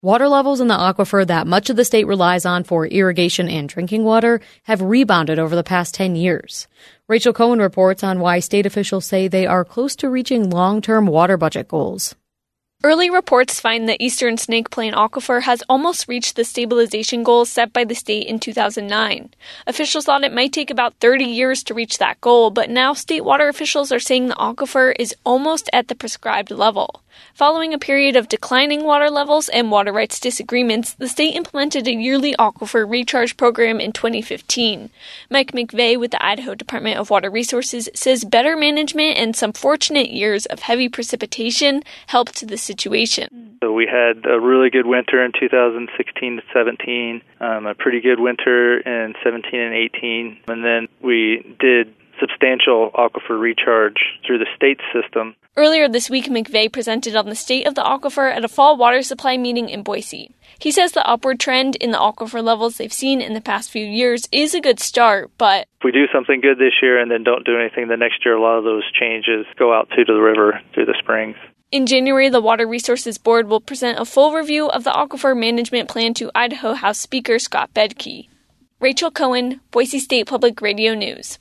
Water levels in the aquifer that much of the state relies on for irrigation and drinking water have rebounded over the past 10 years. Rachel Cohen reports on why state officials say they are close to reaching long-term water budget goals. Early reports find the Eastern Snake Plain Aquifer has almost reached the stabilization goal set by the state in 2009. Officials thought it might take about 30 years to reach that goal, but now state water officials are saying the aquifer is almost at the prescribed level. Following a period of declining water levels and water rights disagreements, the state implemented a yearly aquifer recharge program in 2015. Mike McVeigh with the Idaho Department of Water Resources says better management and some fortunate years of heavy precipitation helped the situation. So we had a really good winter in 2016 to 17, a pretty good winter in 17 and 18, and then we did substantial aquifer recharge through the state system. Earlier this week, McVeigh presented on the state of the aquifer at a fall water supply meeting in Boise. He says the upward trend in the aquifer levels they've seen in the past few years is a good start, but if we do something good this year and then don't do anything the next year, a lot of those changes go out to the river through the springs. In January, the Water Resources Board will present a full review of the aquifer management plan to Idaho House Speaker Scott Bedke. Rachel Cohen, Boise State Public Radio News.